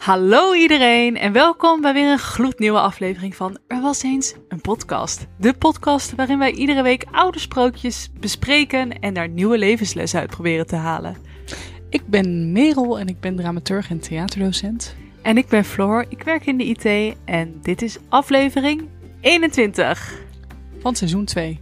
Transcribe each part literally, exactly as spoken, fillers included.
Hallo iedereen en welkom bij weer een gloednieuwe aflevering van Er Was Eens een Podcast. De podcast waarin wij iedere week oude sprookjes bespreken en daar nieuwe levenslessen uit proberen te halen. Ik ben Merel en ik ben dramaturg en theaterdocent. En ik ben Floor, ik werk in de I T en dit is aflevering eenentwintig. Van seizoen twee.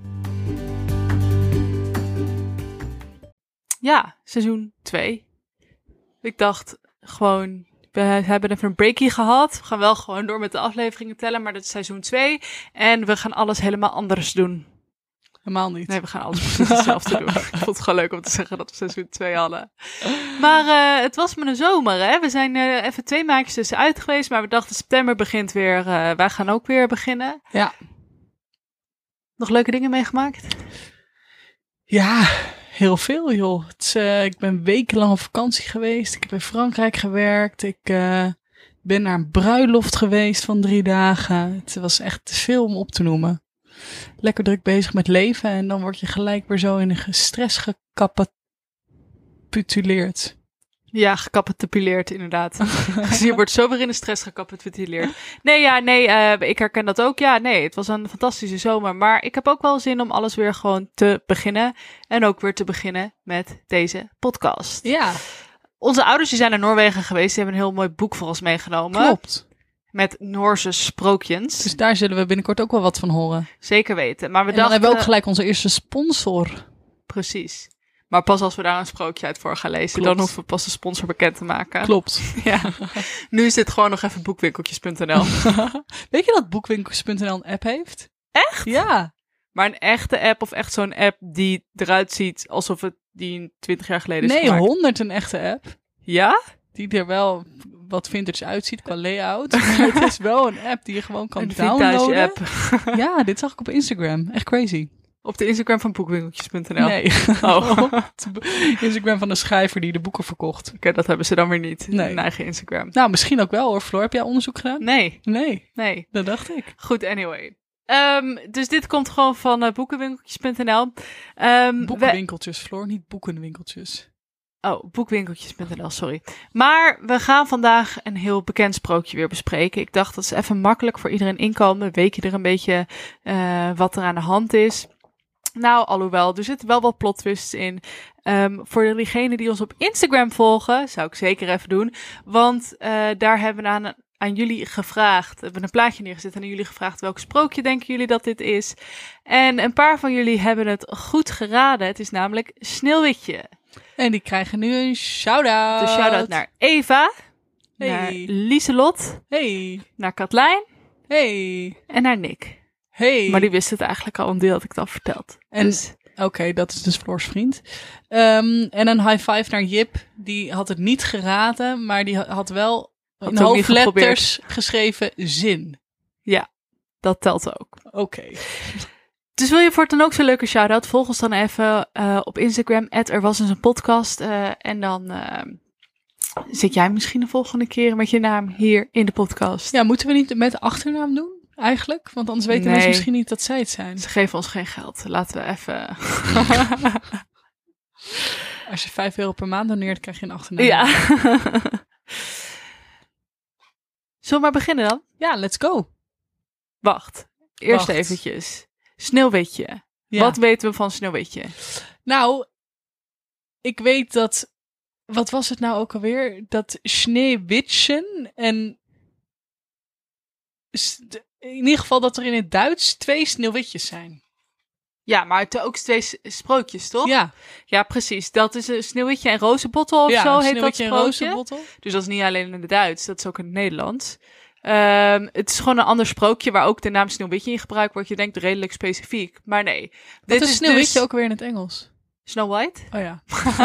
Ja, seizoen twee. Ik dacht gewoon, we hebben even een breakie gehad. We gaan wel gewoon door met de afleveringen tellen, maar dat is seizoen twee. En we gaan alles helemaal anders doen. Helemaal niet. Nee, we gaan alles precies hetzelfde doen. Ik vond het gewoon leuk om te zeggen dat we seizoen twee hadden. Maar uh, het was maar een zomer, hè. We zijn uh, even twee maandjes tussenuit geweest, maar we dachten september begint weer. Uh, wij gaan ook weer beginnen. Ja. Nog leuke dingen meegemaakt? Ja, heel veel joh. Het is, uh, ik ben wekenlang op vakantie geweest. Ik heb in Frankrijk gewerkt. Ik uh, ben naar een bruiloft geweest van drie dagen. Het was echt te veel om op te noemen. Lekker druk bezig met leven en dan word je gelijk weer zo in een stress gecapituleerd. Ja, gecapituleerd inderdaad. Dus je wordt zo weer in de stress gecapituleerd. Nee, ja, nee, uh, ik herken dat ook. Ja, nee, het was een fantastische zomer. Maar ik heb ook wel zin om alles weer gewoon te beginnen. En ook weer te beginnen met deze podcast. Ja. Onze ouders die zijn naar Noorwegen geweest. Die hebben een heel mooi boek voor ons meegenomen. Klopt. Met Noorse sprookjes. Dus daar zullen we binnenkort ook wel wat van horen. Zeker weten. Maar we en dan dachten, hebben we ook gelijk onze eerste sponsor. Precies. Maar pas als we daar een sprookje uit voor gaan lezen, Klopt. dan hoeven we pas de sponsor bekend te maken. Klopt. Ja. Nu is dit gewoon nog even boekwinkeltjes punt n l. Weet je dat boekwinkeltjes punt n l een app heeft? Echt? Ja. Maar een echte app of echt zo'n app die eruit ziet alsof het die twintig jaar geleden is Nee, gemaakt? honderd een echte app. Ja? Die er wel wat vintage uitziet qua layout. Maar het is wel een app die je gewoon kan Een downloaden. vintage app. Ja, dit zag ik op Instagram. Echt crazy. Op de Instagram van boekwinkeltjes punt n l? Nee. Oh. Op de Instagram van de schrijver die de boeken verkocht. Oké, okay, dat hebben ze dan weer niet. Nee. Een eigen Instagram. Nou, misschien ook wel hoor. Floor, heb jij onderzoek gedaan? Nee. Nee. Nee. Dat dacht ik. Goed, anyway. Um, dus dit komt gewoon van uh, boekenwinkeltjes punt n l. Um, Boekenwinkeltjes, we... Floor, niet boekenwinkeltjes. Oh, boekwinkeltjes punt n l, sorry. Maar we gaan vandaag een heel bekend sprookje weer bespreken. Ik dacht, dat is even makkelijk voor iedereen inkomen. Weet je er een beetje uh, wat er aan de hand is. Nou, alhoewel, er zitten wel wat plot twists in. Um, voor diegenen die ons op Instagram volgen, zou ik zeker even doen. Want uh, daar hebben we aan, aan jullie gevraagd. We hebben een plaatje neergezet en aan jullie gevraagd welk sprookje denken jullie dat dit is. En een paar van jullie hebben het goed geraden. Het is namelijk Sneeuwwitje. En die krijgen nu een shout-out. De shout-out naar Eva, hey. naar Lieselot, hey. naar Katlijn hey. en naar Nick. Hey. Maar die wist het eigenlijk al, want die had ik het al verteld. En, dus... Oké, okay, dat is dus Floors vriend. Um, en een high five naar Jip. Die had het niet geraden, maar die had wel had in hoofdletters geschreven zin. Ja, dat telt ook. Oké. Okay. Dus wil je voor het dan ook zo'n leuke shout-out? Volg ons dan even uh, op Instagram, at er was eens een podcast. Uh, en dan uh, zit jij misschien de volgende keer met je naam hier in de podcast. Ja, moeten we niet met de achternaam doen? Eigenlijk, want anders weten nee. mensen misschien niet dat zij het zijn. Ze geven ons geen geld. Laten we even... Als je vijf euro per maand doneert, krijg je een achternaam. Ja. Zullen we maar beginnen dan? Ja, let's go. Wacht. Eerst Wacht. eventjes. Sneeuwwitje. Ja. Wat weten we van Sneeuwwitje? Nou, ik weet dat... Wat was het nou ook alweer? Dat Sneeuwwitchen en... In ieder geval dat er in het Duits twee sneeuwwitjes zijn. Ja, maar het ook twee sprookjes, toch? Ja. Ja, precies. Dat is een Sneeuwwitje en Rozenbottel of ja, zo heet dat sprookje. En dus dat is niet alleen in het Duits, dat is ook in het Nederlands. Um, het is gewoon een ander sprookje waar ook de naam Sneeuwwitje in gebruikt wordt. Je denkt redelijk specifiek, maar nee. Wat dit is is Sneeuwwitje dus... ook weer in het Engels? Snow White? Oh ja.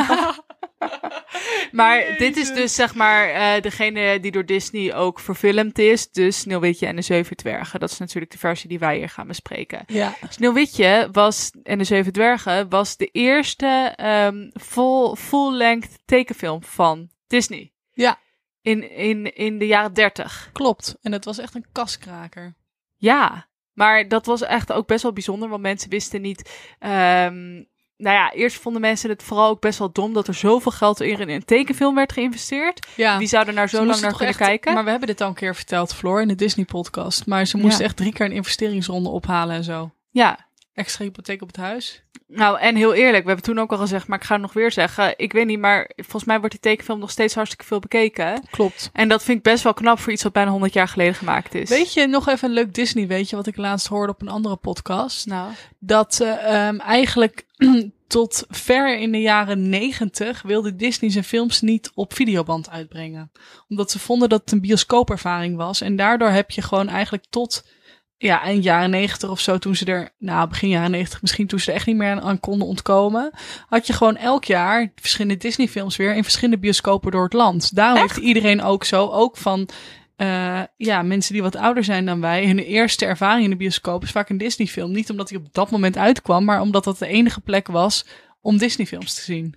Maar Jezus. Dit is dus zeg maar uh, degene die door Disney ook verfilmd is. Dus Sneeuwwitje en de Zeven Dwergen. Dat is natuurlijk de versie die wij hier gaan bespreken. Ja. Sneeuwwitje was, en de Zeven Dwergen was de eerste um, full, full-length tekenfilm van Disney. Ja. In, in, in de jaren dertig. Klopt. En het was echt een kaskraker. Ja. Maar dat was echt ook best wel bijzonder. Want mensen wisten niet... Um, nou ja, eerst vonden mensen het vooral ook best wel dom dat er zoveel geld in een tekenfilm werd geïnvesteerd. Ja. Wie zou er nou zo lang naar kunnen echt, kijken? Maar we hebben dit al een keer verteld, Floor, in de Disney-podcast. Maar ze moesten Ja. echt drie keer een investeringsronde ophalen en zo. Ja. Extra hypotheek op het huis. Nou, en heel eerlijk, we hebben toen ook al gezegd, maar ik ga het nog weer zeggen. Ik weet niet, maar volgens mij wordt die tekenfilm nog steeds hartstikke veel bekeken. Klopt. En dat vind ik best wel knap voor iets wat bijna honderd jaar geleden gemaakt is. Weet je, nog even een leuk Disney, weet je, wat ik laatst hoorde op een andere podcast? Nou, Dat uh, um, eigenlijk tot ver in de jaren negentig wilde Disney zijn films niet op videoband uitbrengen. Omdat ze vonden dat het een bioscoopervaring was. En daardoor heb je gewoon eigenlijk tot ja, eind jaren negentig of zo, toen ze er, nou begin jaren negentig misschien, toen ze er echt niet meer aan, aan konden ontkomen, had je gewoon elk jaar verschillende Disney films weer in verschillende bioscopen door het land. Daarom echt? heeft iedereen ook zo, ook van Uh, ja, mensen die wat ouder zijn dan wij, hun eerste ervaring in de bioscoop is vaak een Disney-film. Niet omdat hij op dat moment uitkwam, maar omdat dat de enige plek was om Disney-films te zien.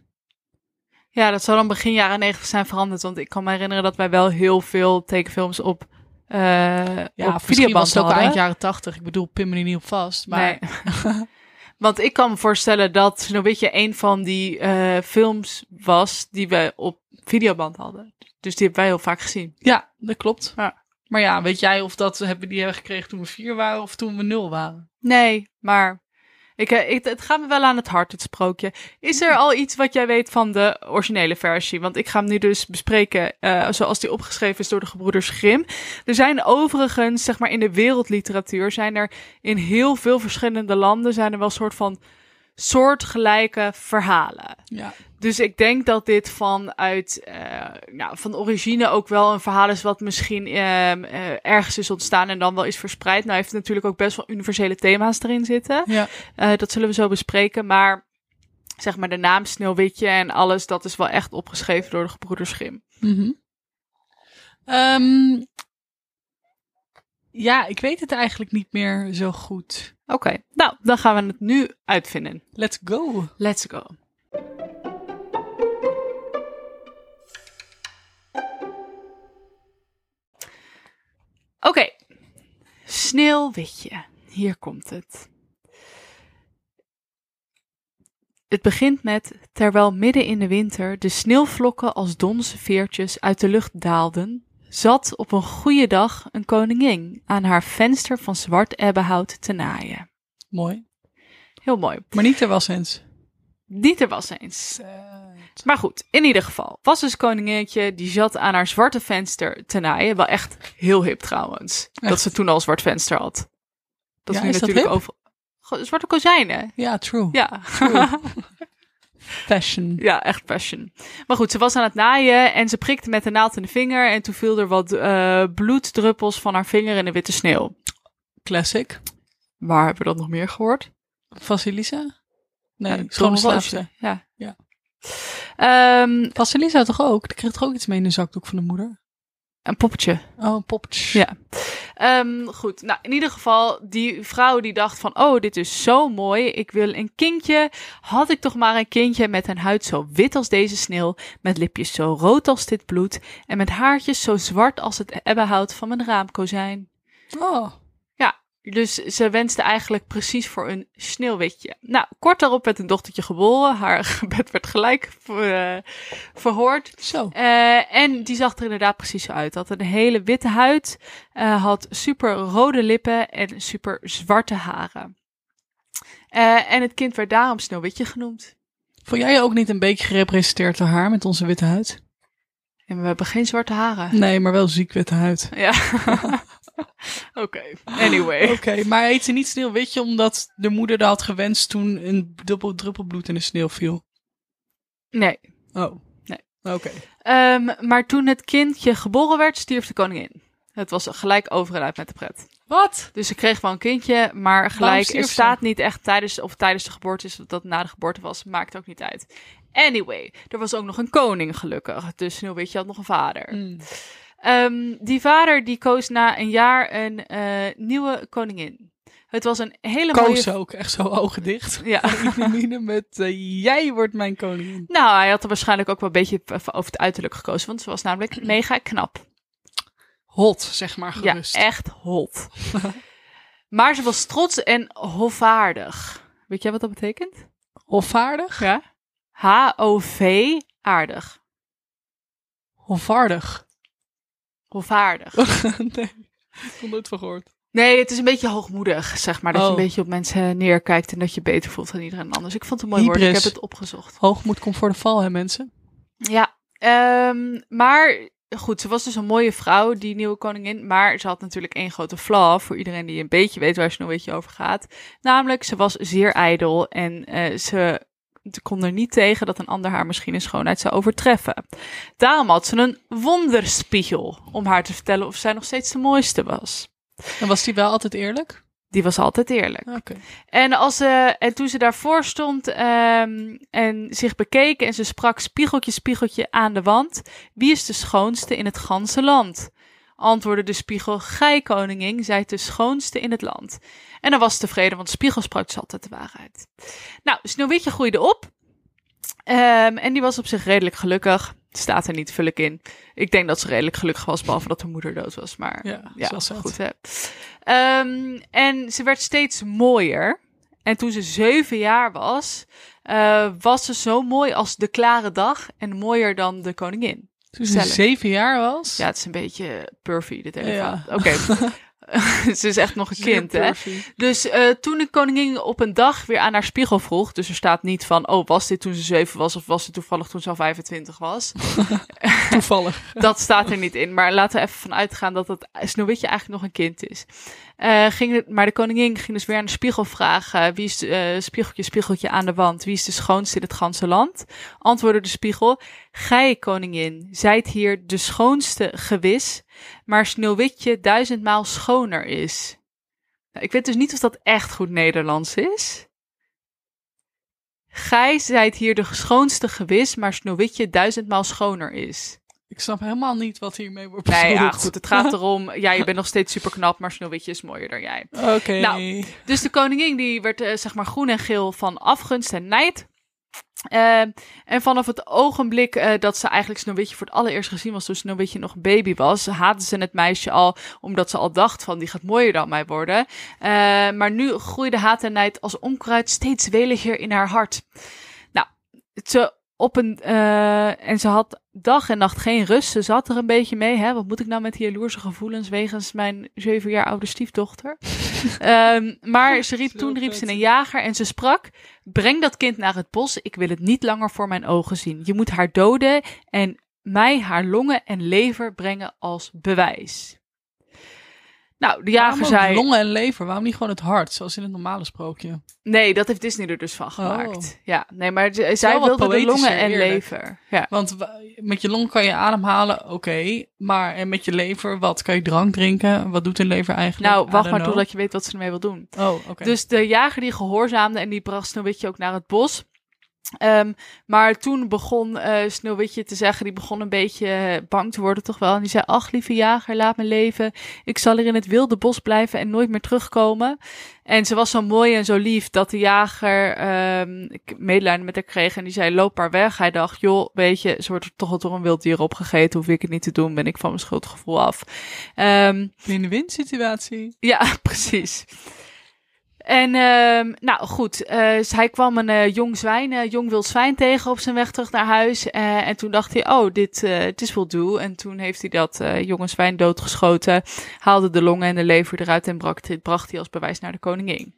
ja, dat zal dan begin jaren negentig zijn veranderd. Want ik kan me herinneren dat wij wel heel veel tekenfilms op, uh, Ja, op videoband videoband was ook hadden. eind jaren tachtig. Ik bedoel, pin me er niet op vast. Maar Nee. Want ik kan me voorstellen dat Sneeuwwitje een van die uh, films was die we op videoband hadden. Dus die hebben wij heel vaak gezien. ja, dat klopt. Ja. Maar ja, weet jij of dat hebben die hebben gekregen toen we vier waren of toen we nul waren? Nee, maar ik, ik, het gaat me wel aan het hart, het sprookje. Is er al iets wat jij weet van de originele versie? Want ik ga hem nu dus bespreken uh, zoals die opgeschreven is door de gebroeders Grimm. Er zijn overigens, zeg maar in de wereldliteratuur, zijn er in heel veel verschillende landen zijn er wel soort van soortgelijke verhalen. Ja. Dus ik denk dat dit vanuit, uh, nou, van origine ook wel een verhaal is wat misschien uh, uh, ergens is ontstaan en dan wel is verspreid. Nou heeft het natuurlijk ook best wel universele thema's erin zitten. Ja. Uh, dat zullen we zo bespreken. Maar zeg maar de naam Sneeuwwitje en alles, dat is wel echt opgeschreven door de gebroeders Grimm. Mm-hmm. Um, ja, ik weet het eigenlijk niet meer zo goed. Oké, okay. Nou, dan gaan we het nu uitvinden. Let's go. Let's go. Oké, okay. Sneeuwwitje. Hier komt het. Het begint met, terwijl midden in de winter de sneeuwvlokken als donse veertjes uit de lucht daalden, zat op een goede dag een koningin aan haar venster van zwart ebbenhout te naaien. Mooi. Heel mooi. Maar niet er was eens. Niet er was eens. Sad. Maar goed, in ieder geval. Was dus koninginnetje, die zat aan haar zwarte venster te naaien. Wel echt heel hip trouwens. Echt? Dat ze toen al een zwart venster had. Dat ja, is nu is natuurlijk dat over. Zwarte kozijnen. Ja, true. Ja. True. Fashion. Ja, echt fashion. Maar goed, ze was aan het naaien en ze prikte met de naald in de vinger. En toen viel er wat uh, bloeddruppels van haar vinger in de witte sneeuw. Classic. Waar hebben we dat nog meer gehoord? Vasilisa? Nee, ja, schone slaapster. Ja. ja. Um, Vasilisa toch ook? Die kreeg toch ook iets mee in de zakdoek van de moeder? Een poppetje. Oh, een poppetje. Ja. Um, goed, nou in ieder geval, die vrouw die dacht van, oh, dit is zo mooi, ik wil een kindje. Had ik toch maar een kindje met een huid zo wit als deze sneeuw, met lipjes zo rood als dit bloed en met haartjes zo zwart als het ebbenhout van mijn raamkozijn. Oh. Ja, dus ze wenste eigenlijk precies voor een sneeuwwitje. Nou, kort daarop werd een dochtertje geboren. Haar gebed werd gelijk uh, verhoord. Zo. Uh, en die zag er inderdaad precies zo uit. Had een hele witte huid, uh, had super rode lippen en super zwarte haren. Uh, en het kind werd daarom Sneeuwwitje genoemd. Vond jij je ook niet een beetje gerepresenteerd door haar met onze witte huid? En we hebben geen zwarte haren. Nee, maar wel ziek witte huid. Ja. Oké, okay. Anyway. Oké, okay, maar heet ze niet Sneeuwwitje omdat de moeder dat had gewenst toen een dubbel druppel bloed in de sneeuw viel? Nee. Oh. Nee. Oké. Okay. Um, maar toen het kindje geboren werd, stierf de koningin. Het was gelijk over en uit met de pret. Wat? Dus ze kreeg wel een kindje, maar gelijk, er staat ze? niet echt tijdens, of tijdens de geboorte is, of dat na de geboorte was, maakt ook niet uit. Anyway, er was ook nog een koning gelukkig, dus Sneeuwwitje had nog een vader. Mm. Um, die vader die koos na een jaar een uh, nieuwe koningin. Het was een hele koos mooie... Koos ook, echt zo ogen dicht. Ja. met uh, jij wordt mijn koningin. Nou, hij had er waarschijnlijk ook wel een beetje over het uiterlijk gekozen, want ze was namelijk mega knap. Hot, zeg maar gerust. Ja, echt hot. Maar ze was trots en hofvaardig. Weet jij wat dat betekent? Hofvaardig? Ja. H O V, aardig. Hofvaardig? Hofvaardig. Nee, ik heb nooit van gehoord. Nee, het is een beetje hoogmoedig, zeg maar. Dat Oh. je een beetje op mensen neerkijkt en dat je beter voelt dan iedereen anders. Ik vond het een mooi Hybris. woord, ik heb het opgezocht. Hoogmoed komt voor de val, hè mensen? Ja, um, maar goed, ze was dus een mooie vrouw, die nieuwe koningin. Maar ze had natuurlijk één grote flaw, voor iedereen die een beetje weet waar ze nog een beetje over gaat. Namelijk, ze was zeer ijdel en uh, ze kon er niet tegen dat een ander haar misschien in schoonheid zou overtreffen. Daarom had ze een wonderspiegel om haar te vertellen of zij nog steeds de mooiste was. En was die wel altijd eerlijk? Die was altijd eerlijk. Oké. Okay. En, als ze, en toen ze daarvoor stond um, en zich bekeek en ze sprak spiegeltje, spiegeltje aan de wand. Wie is de schoonste in het ganse land? Antwoordde de spiegel, gij koningin, zijt de schoonste in het land. En dan was ze tevreden, want de spiegel sprak dus altijd de waarheid. Nou, Sneeuwwitje groeide op. Um, en die was op zich redelijk gelukkig. Staat er niet, vul ik in. Ik denk dat ze redelijk gelukkig was, behalve dat haar moeder dood was. Maar ja, ja zoals goed hè. Um, en ze werd steeds mooier. En toen ze zeven jaar was, uh, was ze zo mooi als de klare dag en mooier dan de koningin. Toen ze zeven jaar was? Ja, het is een beetje pervy, dit hele ja. Oké. Okay. Ze is echt nog een kind, hè? Dus uh, toen de koningin op een dag weer aan haar spiegel vroeg, dus er staat niet van, oh, was dit toen ze zeven was of was het toevallig toen ze al vijfentwintig was? Toevallig. Dat staat er niet in, maar laten we even van uitgaan dat het Sneeuwwitje eigenlijk nog een kind is. Uh, ging het, maar de koningin ging dus weer aan de spiegel vragen, wie is de, uh, spiegeltje, spiegeltje aan de wand, wie is de schoonste in het ganse land? Antwoordde de spiegel, gij koningin, zijt hier de schoonste gewis, maar Sneeuwwitje duizendmaal schoner is. Nou, ik weet dus niet of dat echt goed Nederlands is. Gij zijt hier de schoonste gewis, maar Sneeuwwitje duizendmaal schoner is. Ik snap helemaal niet wat hiermee wordt bedoeld. Nee, ja, goed. Het gaat erom, ja, je bent nog steeds super knap, maar Sneeuwwitje is mooier dan jij. Oké. Okay. Nou, dus de koningin die werd uh, zeg maar groen en geel van afgunst en nijd. Uh, en vanaf het ogenblik uh, dat ze eigenlijk Sneeuwwitje voor het allereerst gezien was, toen Sneeuwwitje nog een baby was, haatte ze het meisje al, omdat ze al dacht van, die gaat mooier dan mij worden. Uh, maar nu groeide haat en nijd als onkruid steeds weliger in haar hart. Nou, ze op een, uh, en ze had dag en nacht geen rust. Ze zat er een beetje mee, hè. Wat moet ik nou met die jaloerse gevoelens wegens mijn zeven jaar oude stiefdochter? um, maar ze riep, toen riep ze een jager en ze sprak, breng dat kind naar het bos, ik wil het niet langer voor mijn ogen zien. Je moet haar doden en mij haar longen en lever brengen als bewijs. Nou, de jager zei... longen en lever? Waarom niet gewoon het hart, zoals in het normale sprookje? Nee, dat heeft Disney er dus van gemaakt. Oh. Ja, nee, maar z- zij wilde de longen en eerlijk. lever. Ja. Want met je long kan je ademhalen, oké. Okay, maar en met je lever, wat? Kan je drank drinken? Wat doet een lever eigenlijk? Nou, wacht maar totdat je weet wat ze ermee wil doen. Oh, oké. Okay. Dus de jager die gehoorzaamde en die bracht Sneeuwwitje ook naar het bos. Um, maar toen begon uh, Sneeuwwitje te zeggen, die begon een beetje bang te worden toch wel. En die zei, ach lieve jager, laat me leven. Ik zal er in het wilde bos blijven en nooit meer terugkomen. En ze was zo mooi en zo lief dat de jager um, medelijden met haar kreeg. En die zei, loop maar weg. Hij dacht, joh, weet je, ze wordt toch al door een wild dier opgegeten. Hoef ik het niet te doen, ben ik van mijn schuldgevoel af. Um, Win-win situatie. Ja, precies. En uh, nou goed, uh, hij kwam een uh, jong zwijn, uh, jong wild zwijn tegen op zijn weg terug naar huis. Uh, en toen dacht hij, oh, dit, uh, this will do. En toen heeft hij dat uh, jonge zwijn doodgeschoten, haalde de longen en de lever eruit en bracht, bracht hij als bewijs naar de koningin.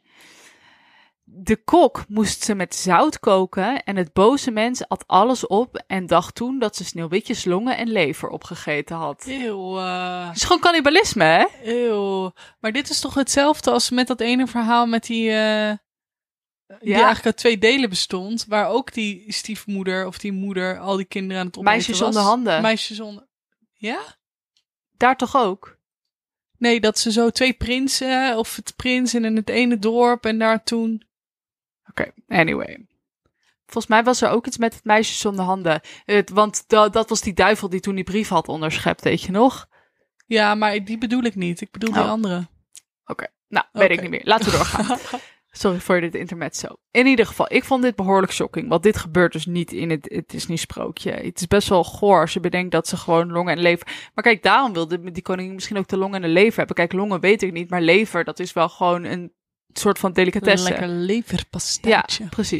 De kok moest ze met zout koken en het boze mens at alles op en dacht toen dat ze Sneeuwwitjes longen en lever opgegeten had. Eeuw. Uh... Het is gewoon cannibalisme, hè? Eeuw. Maar dit is toch hetzelfde als met dat ene verhaal met die... Uh... Die ja. eigenlijk uit twee delen bestond, waar ook die stiefmoeder of die moeder al die kinderen aan het opeten was. Meisje zonder handen. Meisje zonder... Ja? Daar toch ook? Nee, dat ze zo twee prinsen, of het prins in het ene dorp en daar toen... Oké, okay, anyway. Volgens mij was er ook iets met het meisje zonder handen. Het, want da, dat was die duivel die toen die brief had onderschept, weet je nog? Ja, maar die bedoel ik niet. Ik bedoel die oh. andere. Oké, okay. nou, weet okay. ik niet meer. Laten we doorgaan. Sorry voor dit intermezzo. In ieder geval, ik vond dit behoorlijk shocking. Want dit gebeurt dus niet in het, het is niet sprookje. Het is best wel goor als je bedenkt dat ze gewoon longen en lever... Maar kijk, daarom wilde die koningin misschien ook de longen en de lever hebben. Kijk, longen weet ik niet, maar lever, dat is wel gewoon een soort van delicatesse. Lekker leverpastaatje. Ja, precies.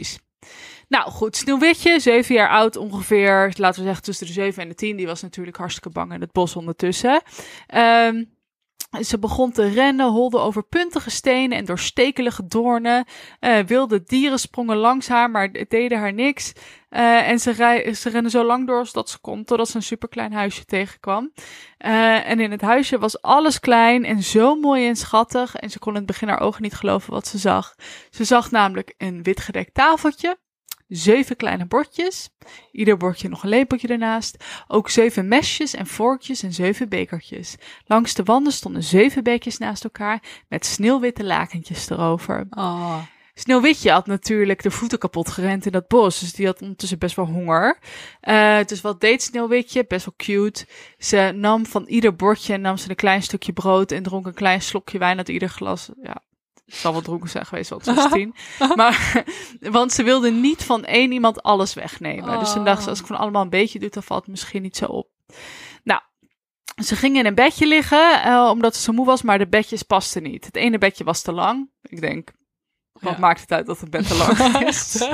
Nou goed, Sneeuwwitje, zeven jaar oud ongeveer, laten we zeggen tussen de zeven en de tien. Die was natuurlijk hartstikke bang in het bos ondertussen. Um, Ze begon te rennen, holde over puntige stenen en door stekelige doornen. Uh, wilde dieren sprongen langs haar, maar het deden haar niks. Uh, en ze, rij, ze rende zo lang door als dat ze kon, totdat ze een superklein huisje tegenkwam. Uh, en in het huisje was alles klein en zo mooi en schattig. En ze kon in het begin haar ogen niet geloven wat ze zag. Ze zag namelijk een wit gedekt tafeltje. Zeven kleine bordjes. Ieder bordje nog een lepeltje ernaast. Ook zeven mesjes en vorkjes en zeven bekertjes. Langs de wanden stonden zeven beekjes naast elkaar met sneeuwwitte lakentjes erover. Oh. Sneeuwwitje had natuurlijk de voeten kapot gerend in dat bos. Dus die had ondertussen best wel honger. Uh, dus wat deed Sneeuwwitje? Best wel cute. Ze nam van ieder bordje en nam ze een klein stukje brood en dronk een klein slokje wijn uit ieder glas. Ja. Het zal wel dronken zijn geweest, want ze was tien. Maar, want ze wilde niet van één iemand alles wegnemen. Oh. Dus toen dacht ze, als ik van allemaal een beetje doe, dan valt het misschien niet zo op. Nou, ze ging in een bedje liggen, uh, omdat ze zo moe was, maar de bedjes pasten niet. Het ene bedje was te lang. Ik denk, wat ja. maakt het uit dat het bed te lang is?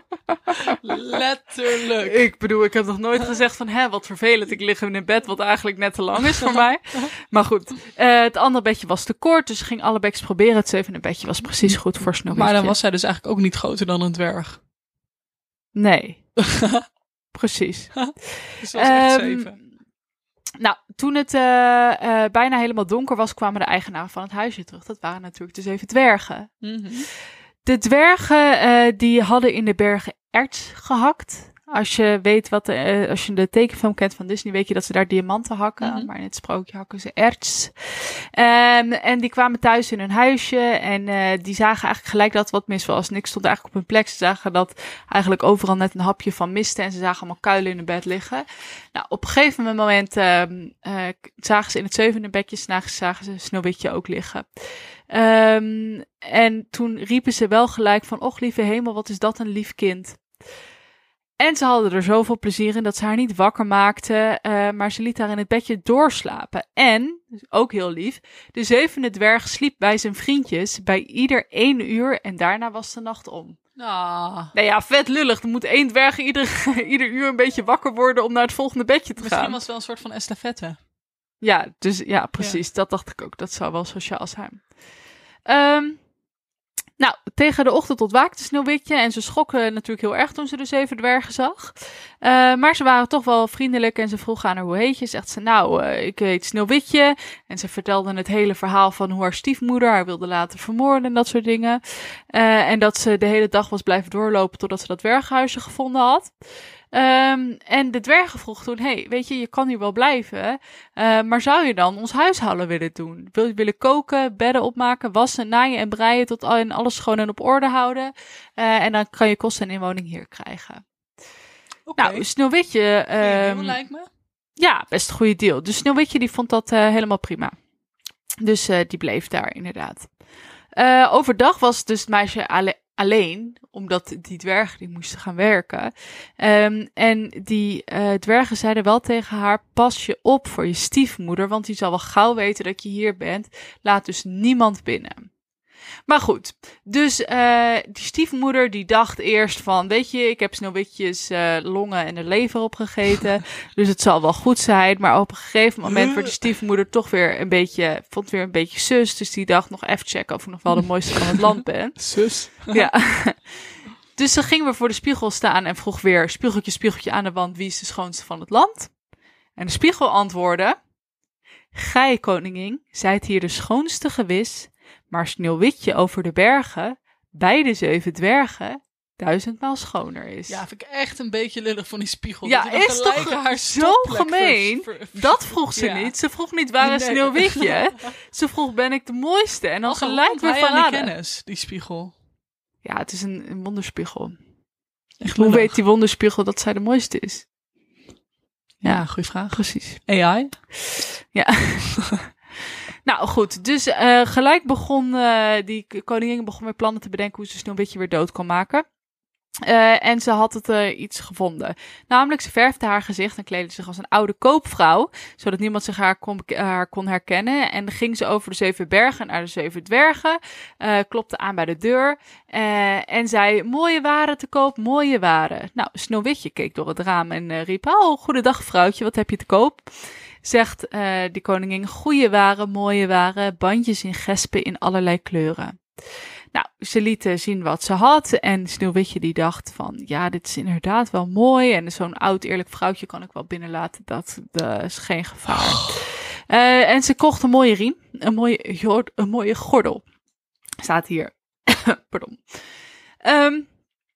Letterlijk. Ik bedoel, ik heb nog nooit gezegd van, hè, wat vervelend, ik lig in een bed wat eigenlijk net te lang is voor mij. Maar goed, uh, het andere bedje was te kort, dus ze ging alle bedjes proberen. Het zevende bedje was precies goed voor Sneeuwwitje. Maar dan was zij dus eigenlijk ook niet groter dan een dwerg. Nee. Precies. Dus dat was echt um, zeven. Nou, toen het uh, uh, bijna helemaal donker was, kwamen de eigenaren van het huisje terug. Dat waren natuurlijk de zeven dwergen. Mm-hmm. De dwergen uh, die hadden in de bergen erts gehakt. Als je weet wat, de, uh, als je de tekenfilm kent van Disney, weet je dat ze daar diamanten hakken. Mm-hmm. Maar in het sprookje hakken ze erts. Um, en die kwamen thuis in hun huisje en uh, die zagen eigenlijk gelijk dat wat mis was. Niks stond eigenlijk op hun plek. Ze zagen dat eigenlijk overal net een hapje van miste en ze zagen allemaal kuilen in hun bed liggen. Nou, op een gegeven moment uh, uh, zagen ze in het zevende bedje, zagen ze Sneeuwwitje ook liggen. Um, en toen riepen ze wel gelijk van, och lieve hemel, wat is dat een lief kind. En ze hadden er zoveel plezier in dat ze haar niet wakker maakten, uh, maar ze liet haar in het bedje doorslapen. En, ook heel lief, de zevende dwerg sliep bij zijn vriendjes bij ieder één uur en daarna was de nacht om. Ah. Nou ja, vet lullig. Er moet één dwerg ieder, ieder uur een beetje wakker worden om naar het volgende bedje te Misschien gaan. was het wel een soort van estafette. Ja, dus ja, precies. Ja. Dat dacht ik ook. Dat zou wel sociaal zijn. Um, nou, tegen de ochtend ontwaakte Sneeuwwitje en ze schrokken natuurlijk heel erg toen ze de zeven dwergen zag. Uh, maar ze waren toch wel vriendelijk en ze vroegen aan haar hoe heet je. Zegt ze, nou, uh, ik heet Sneeuwwitje. En ze vertelde het hele verhaal van hoe haar stiefmoeder haar wilde laten vermoorden en dat soort dingen. Uh, en dat ze de hele dag was blijven doorlopen totdat ze dat dwerghuisje gevonden had. Um, en de dwergen vroeg toen, hey, weet je, je kan hier wel blijven, uh, maar zou je dan ons huishouden willen doen? Wil je willen koken, bedden opmaken, wassen, naaien en breien tot al en alles schoon en op orde houden? Uh, en dan kan je kosten en inwoning hier krijgen. Okay. Nou, Sneeuwwitje... Um, deal, lijkt me. Ja, best een goede deal. Dus Sneeuwwitje die vond dat uh, helemaal prima. Dus uh, die bleef daar inderdaad. Uh, overdag was dus het meisje alle- alleen, omdat die dwergen die moesten gaan werken. Um, en die uh, dwergen zeiden wel tegen haar, pas je op voor je stiefmoeder, want die zal wel gauw weten dat je hier bent. Laat dus niemand binnen. Maar goed, dus uh, die stiefmoeder die dacht eerst van, weet je, ik heb Sneeuwwitjes uh, longen en de lever opgegeten, dus het zal wel goed zijn. Maar op een gegeven moment werd de stiefmoeder toch weer een beetje, vond weer een beetje zus, dus die dacht nog even checken of ik nog wel de mooiste van het land ben. Zus? Ja. Dus ze ging weer voor de spiegel staan en vroeg weer, spiegeltje, spiegeltje aan de wand, wie is de schoonste van het land? En de spiegel antwoordde, gij, koningin, zijt hier de schoonste gewis, maar Sneeuwwitje over de bergen, bij de zeven dwergen, duizendmaal schoner is. Ja, vind ik echt een beetje lullig van die spiegel. Ja, dat is toch haar zo gemeen? Ver, ver, ver, dat vroeg ze ja. niet. Ze vroeg niet, waar is nee. Sneeuwwitje? Ze vroeg, ben ik de mooiste? En dan Als gelijk weer verraden. Die kennis, die spiegel. Ja, het is een, een wonderspiegel. Echt Hoe weet die wonderspiegel dat zij de mooiste is? Ja, ja goede vraag. Precies. A I? Ja. Nou goed, dus uh, gelijk begon uh, die koningin begon weer plannen te bedenken hoe ze Sneeuwwitje weer dood kon maken. Uh, en ze had het uh, iets gevonden. Namelijk, ze verfde haar gezicht en kleedde zich als een oude koopvrouw, zodat niemand zich haar kon, uh, haar kon herkennen. En dan ging ze over de zeven bergen naar de zeven dwergen, uh, klopte aan bij de deur uh, en zei, mooie waren te koop, mooie waren. Nou, Sneeuwwitje keek door het raam en uh, riep, oh, goedendag vrouwtje, wat heb je te koop? Zegt uh, die koningin, goeie waren, mooie waren, bandjes in gespen in allerlei kleuren. Nou, ze lieten zien wat ze had en Sneeuwwitje die dacht van, ja, dit is inderdaad wel mooi en zo'n oud eerlijk vrouwtje kan ik wel binnenlaten, dat, dat is geen gevaar. Oh. Uh, en ze kocht een mooie riem, een mooie, een mooie gordel. Staat hier. Pardon. Um,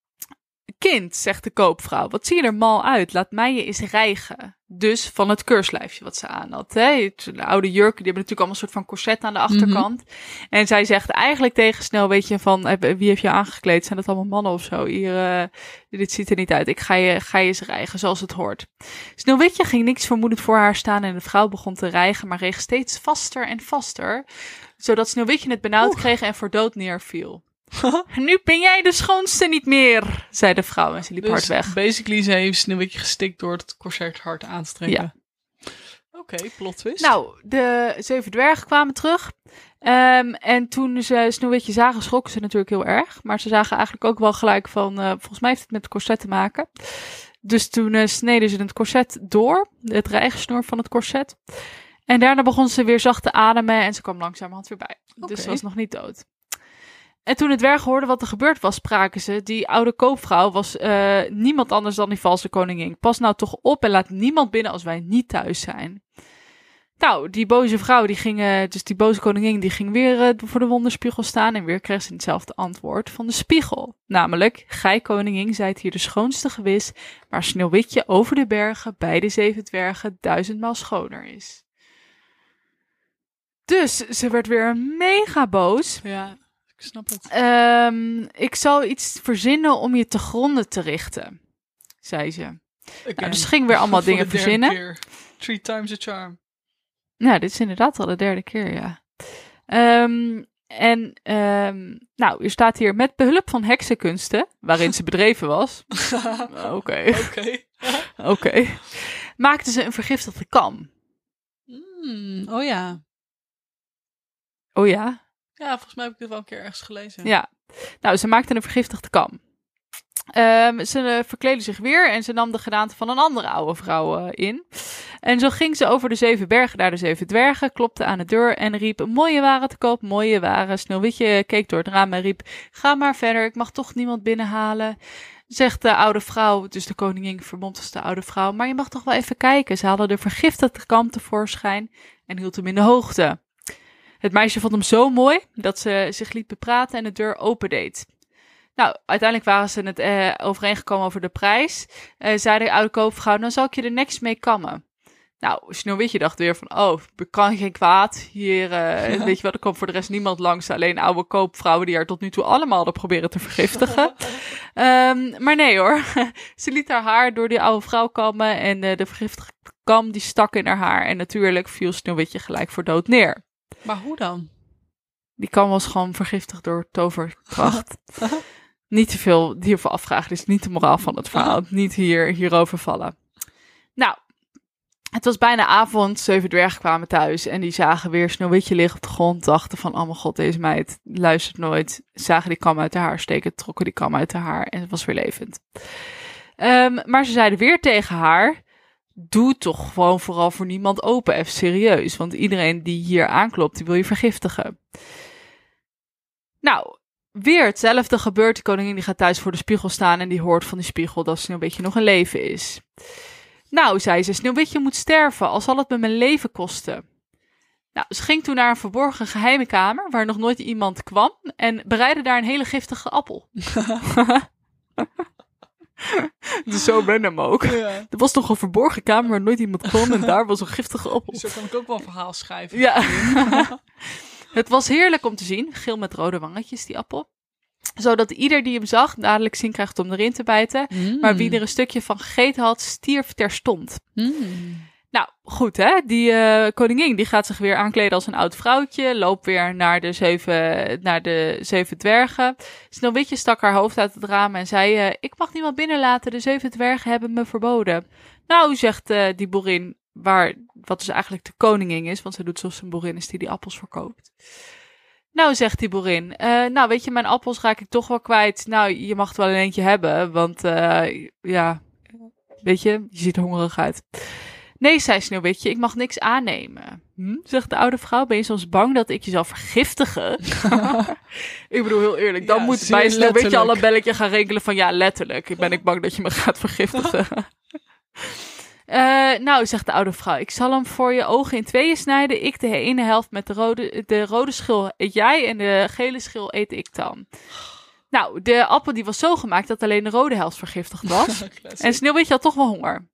kind, zegt de koopvrouw, wat zie je er mal uit, laat mij je eens rijgen. Dus van het keurslijfje wat ze aan had. Hè? De oude jurken, die hebben natuurlijk allemaal een soort van corset aan de achterkant. Mm-hmm. En zij zegt eigenlijk tegen Snel, weet je, van wie heeft je aangekleed? Zijn dat allemaal mannen of zo? Hier, uh, dit ziet er niet uit. Ik ga je, ga je eens rijgen zoals het hoort. Sneeuwwitje ging niks vermoedend voor haar staan en de vrouw begon te rijgen, maar reeg steeds vaster en vaster, zodat Sneeuwwitje het benauwd Oeh. kreeg en voor dood neerviel. Nu ben jij de schoonste niet meer, zei de vrouw en ze liep dus hard weg. Basically, ze heeft Sneeuwwitje gestikt door het corset hard aan te trekken. Ja. Oké, okay, plot twist. Nou, de zeven dwergen kwamen terug. Um, en toen ze Sneeuwwitje zagen, schrokken ze natuurlijk heel erg. Maar ze zagen eigenlijk ook wel gelijk van, uh, volgens mij heeft het met het corset te maken. Dus toen uh, sneden ze het corset door, het rijgsnoer van het corset. En daarna begon ze weer zacht te ademen en ze kwam langzamerhand weer bij. Okay. Dus ze was nog niet dood. En toen de dwergen hoorden wat er gebeurd was, spraken ze, die oude koopvrouw was uh, niemand anders dan die valse koningin. Pas nou toch op en laat niemand binnen als wij niet thuis zijn. Nou, die boze vrouw, die ging, uh, dus die boze koningin, die ging weer uh, voor de wonderspiegel staan en weer kreeg ze hetzelfde antwoord van de spiegel. Namelijk, gij koningin zijt hier de schoonste gewis, maar Sneeuwwitje over de bergen bij de zeven dwergen duizendmaal schoner is. Dus ze werd weer mega boos. Ja. Ik snap het. Um, ik zal iets verzinnen om je te gronden te richten, zei ze. Nou, dus ze ging weer allemaal dingen verzinnen. Keer. Three times a charm. Nou, dit is inderdaad al de derde keer, ja. Um, en, um, nou, er staat hier met behulp van heksenkunsten, waarin ze bedreven was. Oké. Oké. Oké. Maakte ze een vergiftigde kam. Mm, oh ja. Oh ja? Ja, volgens mij heb ik dit wel een keer ergens gelezen. Ja, nou, ze maakte een vergiftigde kam. Um, ze uh, verkleedde zich weer en ze nam de gedaante van een andere oude vrouw uh, in. En zo ging ze over de zeven bergen naar de zeven dwergen, klopte aan de deur en riep, mooie waren te koop, mooie waren. Sneeuwwitje keek door het raam en riep, ga maar verder, ik mag toch niemand binnenhalen. Zegt de oude vrouw, dus de koningin vermomd als de oude vrouw, maar je mag toch wel even kijken. Ze haalde de vergiftigde kam tevoorschijn en hield hem in de hoogte. Het meisje vond hem zo mooi dat ze zich liet bepraten en de deur opendeed. Nou, uiteindelijk waren ze het uh, overeengekomen over de prijs. Uh, zei de oude koopvrouw, dan zal ik je er niks mee kammen. Nou, Sneeuwwitje dacht weer van, oh, ik kan geen kwaad. Hier, uh, weet je wat, er komt voor de rest niemand langs. Alleen oude koopvrouwen die haar tot nu toe allemaal hadden proberen te vergiftigen. um, maar nee hoor, ze liet haar haar door die oude vrouw kammen en uh, de vergiftigde kam die stak in haar haar. En natuurlijk viel Sneeuwwitje gelijk voor dood neer. Maar hoe dan? Die kam was gewoon vergiftigd door toverkracht. Niet te veel hiervoor afvragen. Dit is niet de moraal van het verhaal. Niet hier, hierover vallen. Nou, het was bijna avond. Zeven dwergen kwamen thuis. En die zagen weer Sneeuwwitje liggen op de grond. Dachten van, oh mijn god, deze meid luistert nooit. Zagen die kam uit haar haar steken. Trokken die kam uit haar haar. En het was weer levend. Um, maar ze zeiden weer tegen haar, doe toch gewoon vooral voor niemand open. Even serieus. Want iedereen die hier aanklopt, die wil je vergiftigen. Nou, weer hetzelfde gebeurt. De koningin die gaat thuis voor de spiegel staan en die hoort van die spiegel dat Sneeuwwitje nog in leven is. Nou, zei ze, Sneeuwwitje moet sterven, al zal het me mijn leven kosten. Nou, ze ging toen naar een verborgen geheime kamer, waar nog nooit iemand kwam, en bereidde daar een hele giftige appel. Dus zo random ook. Ja. Er was toch een verborgen kamer waar nooit iemand kwam en daar was een giftige appel. Zo kan ik ook wel een verhaal schrijven. Ja. Het was heerlijk om te zien, geel met rode wangetjes, die appel. Zodat ieder die hem zag dadelijk zin krijgt om erin te bijten. Mm. Maar wie er een stukje van gegeten had, stierf terstond. Mm. Nou, goed hè, die uh, koningin die gaat zich weer aankleden als een oud vrouwtje. Loopt weer naar de zeven, naar de zeven dwergen. Sneeuwwitje stak haar hoofd uit het raam en zei... Uh, ik mag niemand binnenlaten, de zeven dwergen hebben me verboden. Nou, zegt uh, die boerin, waar, wat dus eigenlijk de koningin is... want ze doet zoals een boerin is die die appels verkoopt. Nou, zegt die boerin, uh, nou weet je, mijn appels raak ik toch wel kwijt. Nou, je mag er wel een eentje hebben, want uh, ja, weet je, je ziet er hongerig uit. Nee, zei Sneeuwwitje, ik mag niks aannemen. Hm? Zegt de oude vrouw, ben je soms bang dat ik je zal vergiftigen? Ik bedoel, heel eerlijk, dan ja, moet bij Sneeuwwitje al een belletje gaan rinkelen van ja, letterlijk. Ben ik bang dat je me gaat vergiftigen. Uh, nou, zegt de oude vrouw, ik zal hem voor je ogen in tweeën snijden. Ik de ene helft met de rode, de rode schil eet jij en de gele schil eet ik dan. Nou, de appel die was zo gemaakt dat alleen de rode helft vergiftigd was. En Sneeuwwitje had toch wel honger.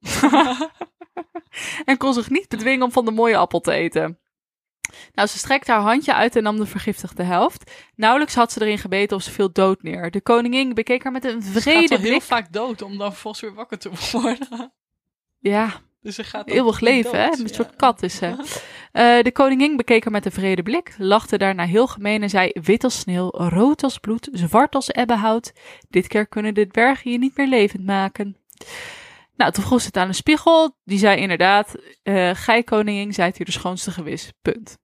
En kon zich niet bedwingen om van de mooie appel te eten. Nou, ze strekte haar handje uit en nam de vergiftigde helft. Nauwelijks had ze erin gebeten of ze viel dood neer. De koningin bekeek haar met een vrede blik. Ze gaat heel vaak dood om dan vervolgens weer wakker te worden. Ja, dus ze gaat eeuwig leven, dood, hè? Een ja. soort kat is ze. Uh, de koningin bekeek haar met een vrede blik, lachte daarna heel gemeen en zei... wit als sneeuw, rood als bloed, zwart als ebbenhout. Dit keer kunnen de dwergen je niet meer levend maken. Nou, toen vroeg ze het aan een spiegel. Die zei inderdaad, uh, gij koningin zijt hier de schoonste gewis. Punt.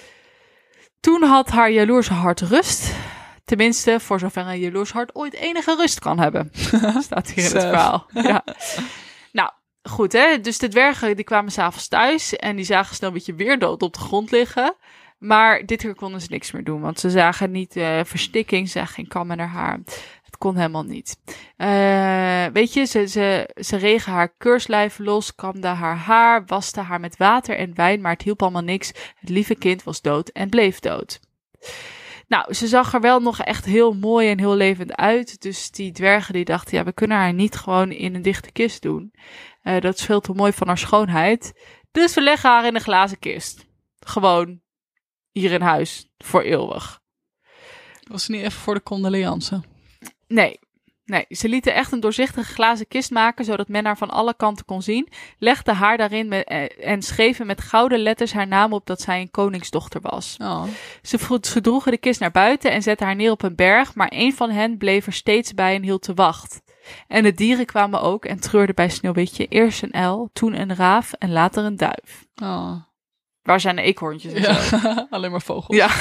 Toen had haar jaloerse hart rust. Tenminste, voor zover een jaloers hart ooit enige rust kan hebben. Staat hier in het verhaal. Ja. Nou, goed hè. Dus de dwergen die kwamen 's avonds thuis. En die zagen Sneeuwwitje weer dood op de grond liggen. Maar dit keer konden ze niks meer doen. Want ze zagen niet uh, verstikking. Ze zagen geen kam in haar haar. Het kon helemaal niet. Uh, weet je, ze, ze, ze regen haar keurslijf los. Kamde haar haar. Waste haar met water en wijn. Maar het hielp allemaal niks. Het lieve kind was dood en bleef dood. Nou, ze zag er wel nog echt heel mooi en heel levend uit. Dus die dwergen die dachten, ja, we kunnen haar niet gewoon in een dichte kist doen. Uh, dat is veel te mooi van haar schoonheid. Dus we leggen haar in een glazen kist. Gewoon hier in huis, voor eeuwig. Was het niet even voor de condoleance? Nee. Nee, ze lieten echt een doorzichtige glazen kist maken, zodat men haar van alle kanten kon zien. Legden haar daarin met, eh, en schreven met gouden letters haar naam op dat zij een koningsdochter was. Oh. Ze, ze droegen de kist naar buiten en zetten haar neer op een berg, maar één van hen bleef er steeds bij en hield te wacht. En de dieren kwamen ook en treurden bij Sneeuwwitje. Eerst een uil, toen een raaf en later een duif. Oh. Waar zijn de eekhoorntjes en ja, zo? Alleen maar vogels. Ja.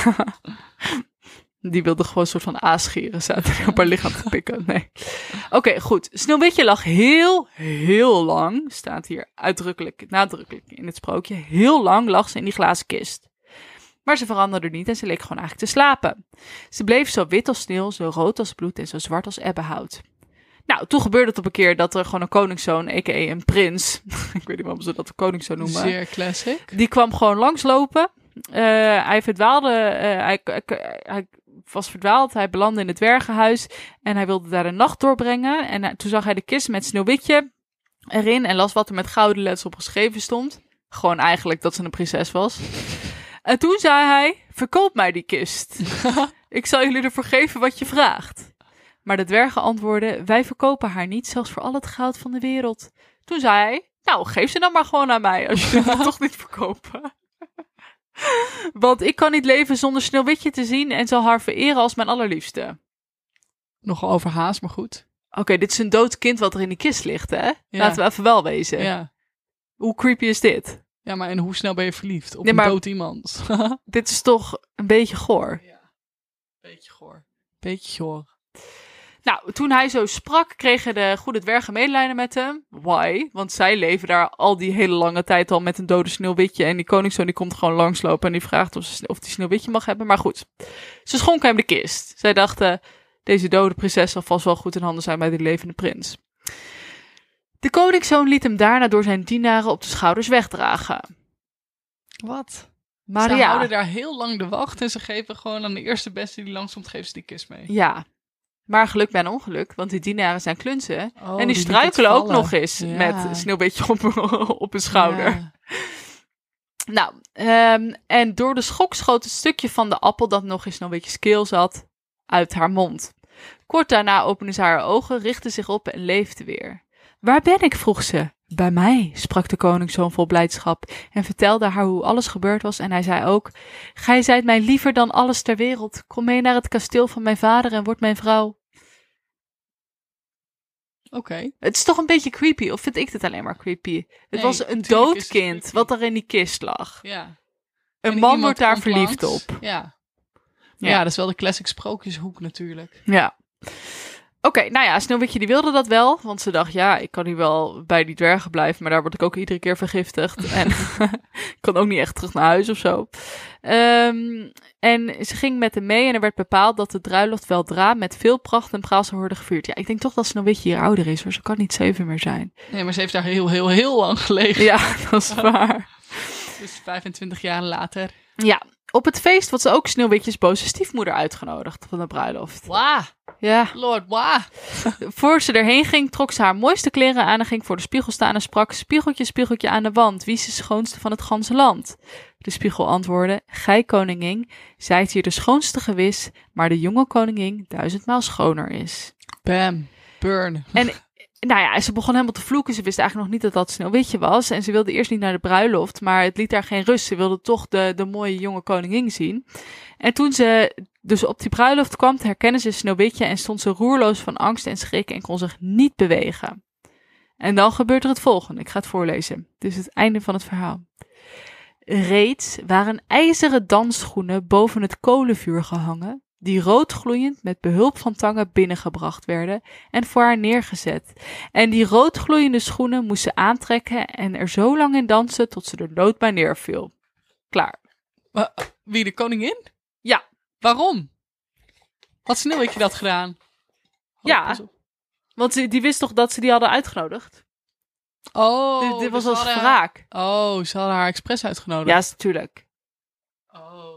Die wilde gewoon een soort van aasgieren. Zaten die op haar lichaam te pikken. Nee. Oké, okay, goed. Sneeuwwitje lag heel, heel lang. Staat hier uitdrukkelijk, nadrukkelijk in het sprookje. Heel lang lag ze in die glazen kist. Maar ze veranderde niet en ze leek gewoon eigenlijk te slapen. Ze bleef zo wit als sneeuw, zo rood als bloed en zo zwart als ebbenhout. Nou, toen gebeurde het op een keer dat er gewoon een koningszoon, a k a een prins. Ik weet niet waarom ze dat een koningszoon noemen. Zeer classic. Die kwam gewoon langslopen. Uh, hij verdwaalde, uh, hij, hij, hij was verdwaald, hij belandde in het dwergenhuis en hij wilde daar een nacht doorbrengen. En uh, toen zag hij de kist met Sneeuwwitje erin en las wat er met gouden letters op geschreven stond. Gewoon eigenlijk dat ze een prinses was. En toen zei hij, verkoop mij die kist. Ik zal jullie ervoor geven wat je vraagt. Maar de dwergen antwoordden, wij verkopen haar niet, zelfs voor al het goud van de wereld. Toen zei hij, nou geef ze dan maar gewoon aan mij, als je het toch niet verkopen. Want ik kan niet leven zonder Sneeuwwitje te zien en zal haar vereren als mijn allerliefste. Nogal overhaast, maar goed. Oké, okay, dit is een dood kind wat er in die kist ligt, hè? Ja. Laten we even wel wezen. Ja. Hoe creepy is dit? Ja, maar en hoe snel ben je verliefd op nee, maar, een dood iemand? Dit is toch een beetje goor? Ja, beetje goor. Beetje goor. Nou, toen hij zo sprak, kregen de goede dwergen medelijden met hem. Why? Want zij leven daar al die hele lange tijd al met een dode Sneeuwwitje. En die koningszoon die komt gewoon langslopen en die vraagt of, ze, of die Sneeuwwitje mag hebben. Maar goed, ze schonken hem de kist. Zij dachten, deze dode prinses zal vast wel goed in handen zijn bij die levende prins. De koningszoon liet hem daarna door zijn dienaren op de schouders wegdragen. Wat? Maar ze ja. houden daar heel lang de wacht en ze geven gewoon aan de eerste beste die langskomt, geven ze die kist mee. Ja. Maar geluk bij een ongeluk, want die dienaren zijn klunzen. Oh, en die, die struikelen ook nog eens ja. met Sneeuwwitje op, op hun schouder. Ja. Nou, um, en door de schok schoot een stukje van de appel dat nog in Sneeuwwitjes keel zat, uit haar mond. Kort daarna opende ze haar ogen, richtte zich op en leefde weer. Waar ben ik, vroeg ze. Bij mij, sprak de koningszoon vol blijdschap en vertelde haar hoe alles gebeurd was. En hij zei ook, gij zijt mij liever dan alles ter wereld. Kom mee naar het kasteel van mijn vader en word mijn vrouw. Oké. Okay. Het is toch een beetje creepy, of vind ik dit alleen maar creepy? Het Nee, was een natuurlijk dood is het kind creepy. wat er in die kist lag. Ja. Een En man iemand wordt daar komt verliefd langs. op. Ja. Ja. ja, dat is wel de classic sprookjeshoek natuurlijk. Ja. Oké, okay, nou ja, Sneeuwwitje die wilde dat wel. Want ze dacht, ja, ik kan hier wel bij die dwergen blijven. Maar daar word ik ook iedere keer vergiftigd. En ik kan ook niet echt terug naar huis of zo. Um, en ze ging met hem mee en er werd bepaald dat de bruiloft weldra met veel pracht en praal zou worden gevierd. Ja, ik denk toch dat Sneeuwwitje hier ouder is, hoor. Ze kan niet zeven meer zijn. Nee, maar ze heeft daar heel, heel, heel lang gelegen. Ja, dat is waar. Dus vijfentwintig jaar later. Ja, op het feest wordt ze ook Sneeuwwitjes boze stiefmoeder uitgenodigd van de bruiloft. Wauw. Ja. Lord, wauw. Voor ze erheen ging, trok ze haar mooiste kleren aan en ging voor de spiegel staan en sprak: spiegeltje, spiegeltje aan de wand, wie is de schoonste van het ganse land? De spiegel antwoordde: gij koningin, zijt hier de schoonste gewis, maar de jonge koningin duizendmaal schoner is. Bam, burn. En nou ja, ze begon helemaal te vloeken. Ze wist eigenlijk nog niet dat dat Sneeuwwitje was. En ze wilde eerst niet naar de bruiloft, maar het liet haar geen rust. Ze wilde toch de, de mooie jonge koningin zien. En toen ze dus op die bruiloft kwam, herkende ze Sneeuwwitje en stond ze roerloos van angst en schrik en kon zich niet bewegen. En dan gebeurt er het volgende. Ik ga het voorlezen. Dit is het einde van het verhaal. Reeds waren ijzeren dansschoenen boven het kolenvuur gehangen, die roodgloeiend met behulp van tangen binnengebracht werden en voor haar neergezet. En die roodgloeiende schoenen moest ze aantrekken en er zo lang in dansen tot ze er dood bij neerviel. Klaar. Uh, wie, de koningin? Ja. Waarom? Had Sneeuwwitje dat gedaan? Oh, ja, want die, die wist toch dat ze die hadden uitgenodigd? Oh. Dit, dit was dus als hadden... wraak. Oh, ze hadden haar expres uitgenodigd. Ja, natuurlijk. Oh.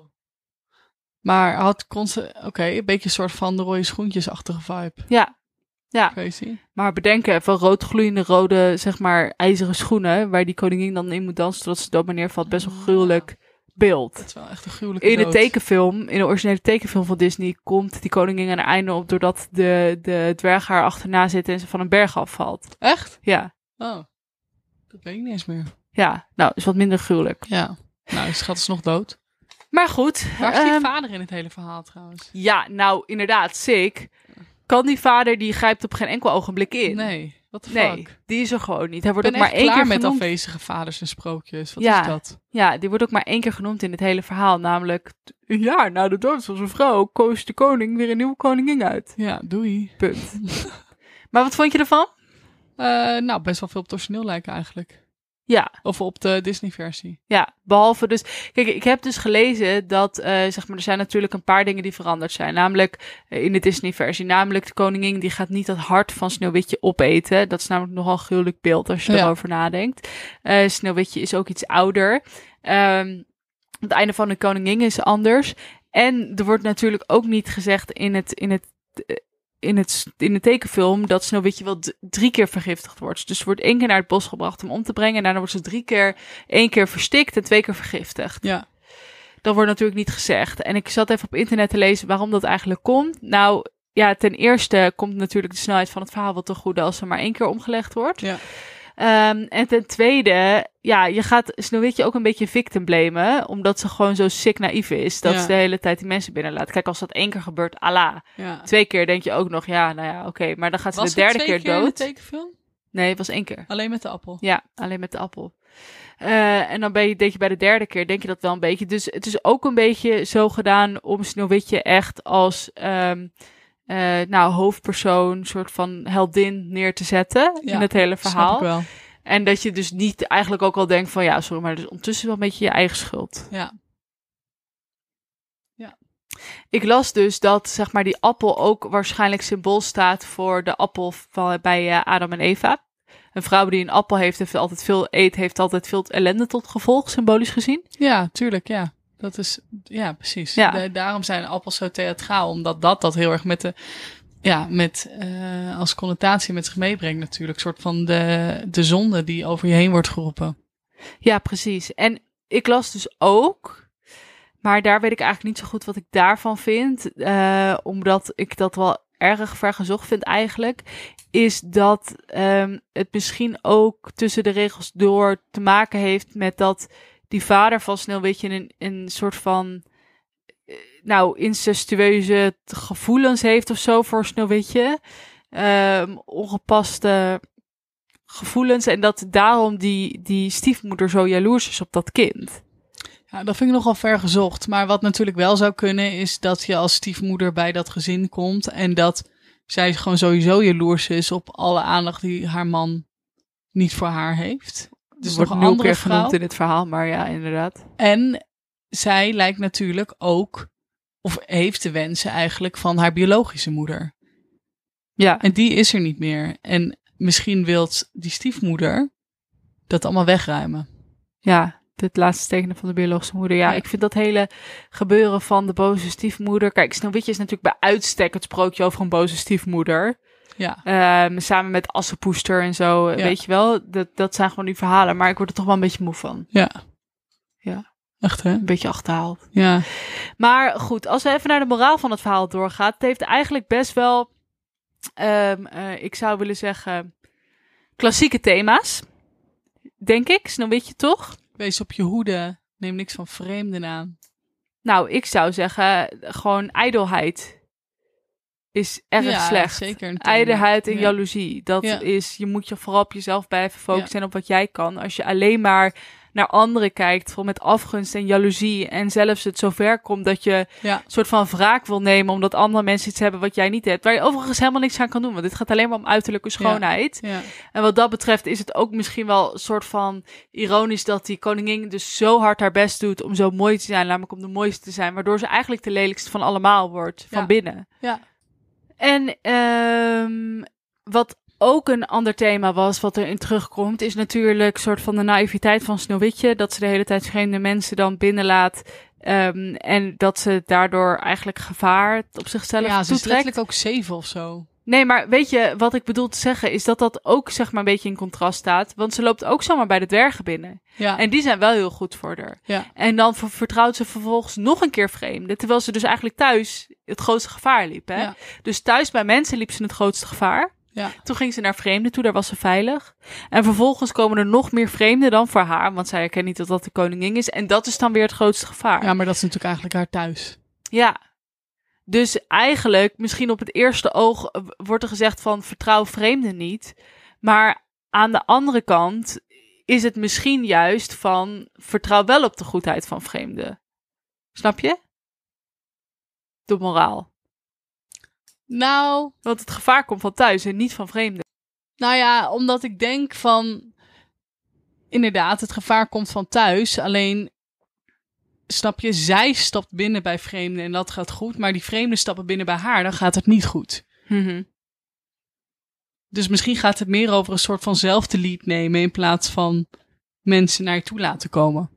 Maar had kon ze, oké, okay, een beetje een soort van de rode schoentjesachtige vibe. Ja, ja. Crazy. Maar bedenk even, roodgloeiende rode, zeg maar, ijzeren schoenen, waar die koningin dan in moet dansen, zodat ze dood maar neervalt. Best wel gruwelijk beeld. Dat is wel echt een gruwelijke In de dood. tekenfilm, in de originele tekenfilm van Disney, komt die koningin aan het einde op, doordat de, de dwerg haar achterna zit en ze van een berg afvalt. Echt? Ja. Oh, dat weet ik niet eens meer. Ja, nou, is wat minder gruwelijk. Ja. Nou, je schat is nog dood. Maar goed. Waar is die um, vader in het hele verhaal trouwens? Ja, nou, inderdaad, sick. Kan die vader, die grijpt op geen enkel ogenblik in. Nee, wat de Nee, fuck? die is er gewoon niet. Hij Ik wordt ben ook maar echt één klaar keer met genoemd. afwezige vaders en sprookjes. Wat Ja. is dat? Ja, die wordt ook maar één keer genoemd in het hele verhaal. Namelijk, een jaar na de dood van zijn vrouw koos de koning weer een nieuwe koningin uit. Ja, doei. Punt. Maar wat vond je ervan? Uh, nou, best wel veel op het origineel lijken eigenlijk. Ja. Of op de Disney-versie. Ja, behalve dus... Kijk, ik heb dus gelezen dat, uh, zeg maar, er zijn natuurlijk een paar dingen die veranderd zijn. Namelijk, uh, in de Disney-versie. Namelijk, de koningin die gaat niet het hart van Sneeuwwitje opeten. Dat is namelijk nogal een gruwelijk beeld als je Ja. erover nadenkt. Uh, Sneeuwwitje is ook iets ouder. Um, het einde van de koningin is anders. En er wordt natuurlijk ook niet gezegd in het... In het uh, In, het, in de tekenfilm dat Sneeuwwitje wel d- drie keer vergiftigd wordt. Dus ze wordt één keer naar het bos gebracht om om te brengen. En daarna wordt ze drie keer, één keer verstikt en twee keer vergiftigd. Ja. Dat wordt natuurlijk niet gezegd. En ik zat even op internet te lezen waarom dat eigenlijk komt. Nou, ja, ten eerste komt natuurlijk de snelheid van het verhaal wel te goede als er maar één keer omgelegd wordt. Ja. Um, en ten tweede, ja, je gaat Sneeuwwitje ook een beetje victim blamen, omdat ze gewoon zo sick naïef is, dat Ja. ze de hele tijd die mensen binnenlaat. Kijk, als dat één keer gebeurt, Allah. Ja. Twee keer denk je ook nog, ja, nou ja, oké. Okay. Maar dan gaat ze Was de derde het twee keer keer dood. in de tekenfilm? Nee, het was één keer. Alleen met de appel? Ja, alleen met de appel. Uh, en dan ben je, denk je bij de derde keer, denk je dat wel een beetje. Dus het is ook een beetje zo gedaan om Sneeuwwitje echt als um, uh, nou, hoofdpersoon, soort van heldin neer te zetten Ja, in het hele verhaal. Snap ik wel. En dat je dus niet eigenlijk ook al denkt van ja, sorry, maar dus ondertussen wel een beetje je eigen schuld. Ja. Ik las dus dat, zeg maar, die appel ook waarschijnlijk symbool staat voor de appel van, bij uh, Adam en Eva. Een vrouw die een appel heeft en altijd veel eet, heeft altijd veel ellende tot gevolg, symbolisch gezien. Ja, tuurlijk, ja. Dat is, ja, precies. Ja. De, daarom zijn appels zo theatraal, omdat dat dat heel erg met de, ja, met, uh, als connotatie met zich meebrengt natuurlijk. Een soort van de, de zonde die over je heen wordt geroepen. Ja, precies. En ik las dus ook, maar daar weet ik eigenlijk niet zo goed wat ik daarvan vind. Uh, omdat ik dat wel erg ver gezocht vind eigenlijk, is dat um, het misschien ook tussen de regels door te maken heeft met dat die vader van Sneeuwwitje een, een soort van, nou, incestueuze gevoelens heeft of zo voor Sneeuwwitje. Um, ongepaste gevoelens en dat daarom die, die stiefmoeder zo jaloers is op dat kind. Ja, dat vind ik nogal ver gezocht. Maar wat natuurlijk wel zou kunnen is dat je als stiefmoeder bij dat gezin komt en dat zij gewoon sowieso jaloers is op alle aandacht die haar man niet voor haar heeft. Dus wordt nog een een andere keer vrouw. genoemd in het verhaal, maar ja, inderdaad. En zij lijkt natuurlijk ook, of heeft de wensen eigenlijk van haar biologische moeder. Ja. En die is er niet meer. En misschien wil die stiefmoeder dat allemaal wegruimen. Ja, het laatste tekenen van de biologische moeder. Ja, Ja. ik vind dat hele gebeuren van de boze stiefmoeder. Kijk, Sneeuwwitje is natuurlijk bij uitstek het sprookje over een boze stiefmoeder. Ja. Um, samen met Assepoester en zo, Ja. weet je wel. Dat, dat zijn gewoon die verhalen, maar ik word er toch wel een beetje moe van. Ja. Ja. Echt, hè? Een beetje achterhaald. Ja. Maar goed, als we even naar de moraal van het verhaal doorgaan. Het heeft eigenlijk best wel, um, uh, ik zou willen zeggen, klassieke thema's. Denk ik, Sneeuwwitje toch? Wees op je hoede. Neem niks van vreemden aan. Nou, ik zou zeggen, gewoon ijdelheid is erg Ja, slecht. zeker een thema. Ijdelheid en Ja. jaloezie. Dat Ja. is, je moet je vooral op jezelf blijven focussen en op wat jij kan. Als je alleen maar naar anderen kijkt, vol met afgunst en jaloezie en zelfs het zover komt dat je Ja. een soort van wraak wil nemen omdat andere mensen iets hebben wat jij niet hebt. Waar je overigens helemaal niks aan kan doen, want dit gaat alleen maar om uiterlijke schoonheid. Ja. En wat dat betreft is het ook misschien wel een soort van ironisch dat die koningin dus zo hard haar best doet om zo mooi te zijn, namelijk om de mooiste te zijn, waardoor ze eigenlijk de lelijkste van allemaal wordt, van Ja. binnen. Ja. En um, wat ook een ander thema was, wat erin terugkomt, is natuurlijk een soort van de naïviteit van Sneeuwwitje, dat ze de hele tijd vreemde mensen dan binnenlaat um, en dat ze daardoor eigenlijk gevaar op zichzelf Ja, ze is toetrekt. letterlijk ook zeven of zo. Nee, maar weet je, wat ik bedoel te zeggen is dat dat ook zeg maar een beetje in contrast staat. Want ze loopt ook zomaar bij de dwergen binnen. Ja. En die zijn wel heel goed voor haar. Ja. En dan ver- vertrouwt ze vervolgens nog een keer vreemden. Terwijl ze dus eigenlijk thuis het grootste gevaar liep. Hè? Ja. Dus thuis bij mensen liep ze het grootste gevaar. Ja. Toen ging ze naar vreemden toe, daar was ze veilig. En vervolgens komen er nog meer vreemden dan voor haar. Want zij herkent niet dat dat de koningin is. En dat is dan weer het grootste gevaar. Ja, maar dat is natuurlijk eigenlijk haar thuis. Ja. Dus eigenlijk, misschien op het eerste oog uh, wordt er gezegd van vertrouw vreemden niet. Maar aan de andere kant is het misschien juist van vertrouw wel op de goedheid van vreemden. Snap je? De moraal. Nou, Want het gevaar komt van thuis en niet van vreemden. nou ja, omdat ik denk van, inderdaad, het gevaar komt van thuis. Alleen, snap je, zij stapt binnen bij vreemden en dat gaat goed. Maar die vreemden stappen binnen bij haar, dan gaat het niet goed. Mm-hmm. Dus misschien gaat het meer over een soort van zelf de lead nemen in plaats van mensen naar je toe laten komen.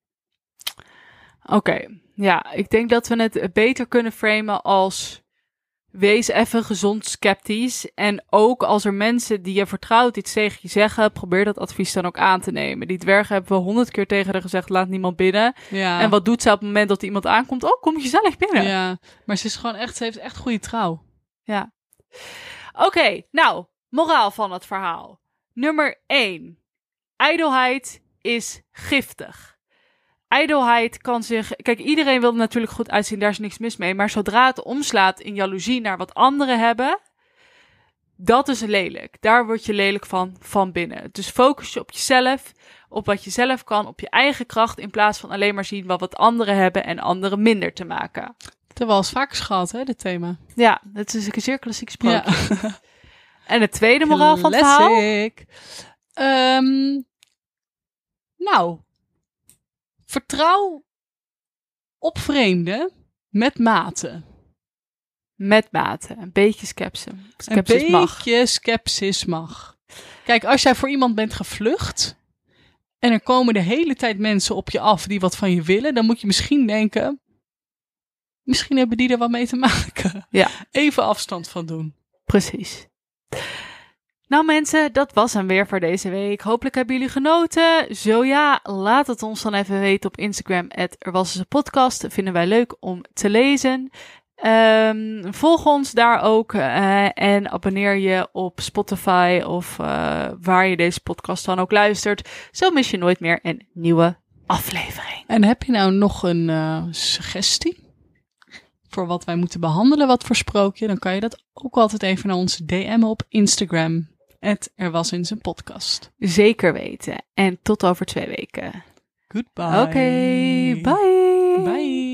Oké, okay. Ja, ik denk dat we het beter kunnen framen als wees even gezond sceptisch. En ook als er mensen die je vertrouwt iets tegen je zeggen, probeer dat advies dan ook aan te nemen. Die dwergen hebben we honderd keer tegen haar gezegd, laat niemand binnen. Ja. En wat doet ze op het moment dat iemand aankomt? Oh, kom je gezellig binnen. Ja, maar ze is gewoon echt, ze heeft echt goede trouw. Ja. Oké, okay, nou, moraal van het verhaal. Nummer één. Ijdelheid is giftig. Ijdelheid kan zich... Kijk, iedereen wil er natuurlijk goed uitzien, daar is niks mis mee. Maar zodra het omslaat in jaloezie naar wat anderen hebben, dat is lelijk. Daar word je lelijk van, van binnen. Dus focus je op jezelf, op wat je zelf kan, op je eigen kracht, in plaats van alleen maar zien wat wat anderen hebben en anderen minder te maken. Dat hebben we al eens vaker gehad, hè, dit thema. Ja, dat is een zeer klassiek sprookje. Ja. En het tweede moraal van het verhaal? Classic. Um, nou, vertrouw op vreemden met mate. Met mate. Een beetje skepsis. Skepsis Een mag. beetje skepsis mag. Kijk, als jij voor iemand bent gevlucht en er komen de hele tijd mensen op je af die wat van je willen, dan moet je misschien denken, misschien hebben die er wat mee te maken. Ja. Even afstand van doen. Precies. Nou mensen, dat was hem weer voor deze week. Hopelijk hebben jullie genoten. Zo ja, laat het ons dan even weten op Instagram. at Er was eens een podcast. Vinden wij leuk om te lezen. Um, volg ons daar ook uh, en abonneer je op Spotify of uh, waar je deze podcast dan ook luistert. Zo mis je nooit meer een nieuwe aflevering. En heb je nou nog een uh, suggestie voor wat wij moeten behandelen, wat voor sprookje? Dan kan je dat ook altijd even naar ons D M'en op Instagram. Het Er Was Eens Een Podcast. Zeker weten. En tot over twee weken. Goodbye. Oké, okay, bye. Bye.